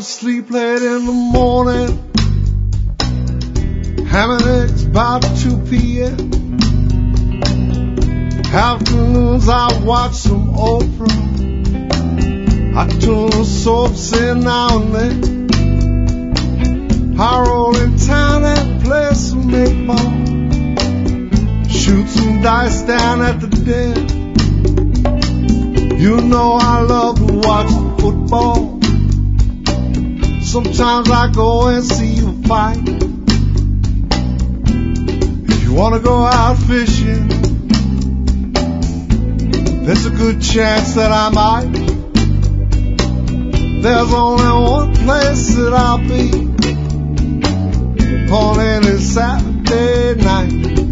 sleep late in the morning, ham and eggs about 2 p.m. Afternoons I watch some Oprah, I tune the soaps in now and then. I roll in town and play some 8-ball, shoot some dice down at the den. You know I love to watch football. Sometimes I go and see a fight. If you wanna go out fishing, there's a good chance that I might. There's only one place that I'll be on any Saturday night.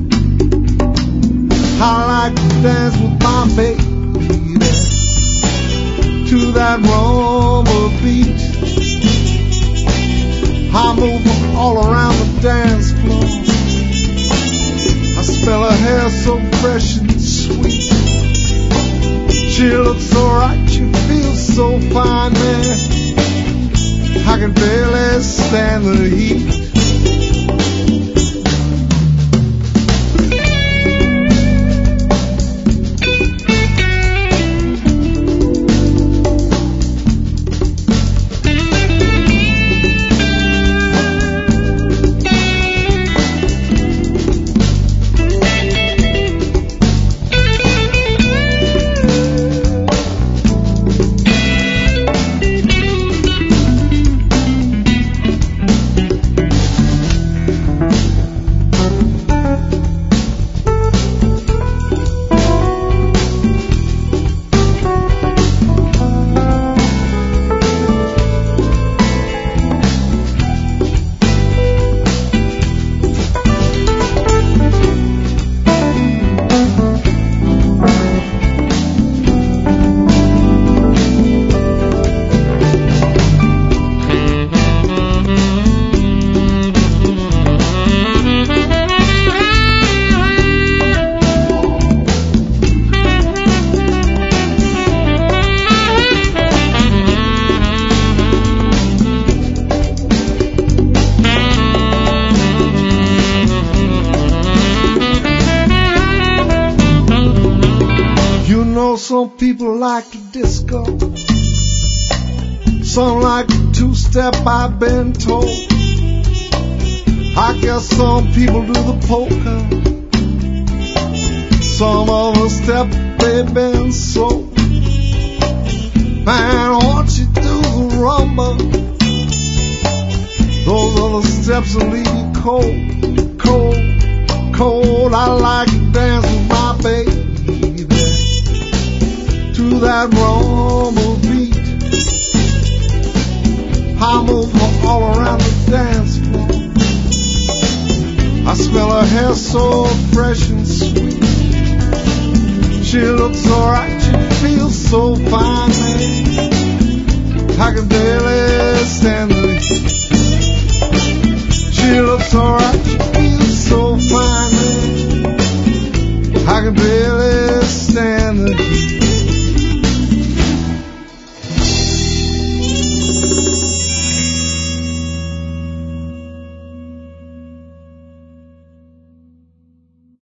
I like to dance with my baby to that rumble beat. I move all around the dance floor. I smell her hair so fresh and sweet. She looks so right, she feels so fine, man. I can barely stand the heat. Some people like to disco, some like to two-step, I've been told. I guess some people do the polka, some of the step they've been sold. Man, once you do the rumba, those are the steps that leave you cold, cold, cold. I like to dance with my baby to that rumble beat. I move her all around the dance floor. I smell her hair so fresh and sweet. She looks alright, she feels so fine, man. I can barely stand the heat. She looks alright.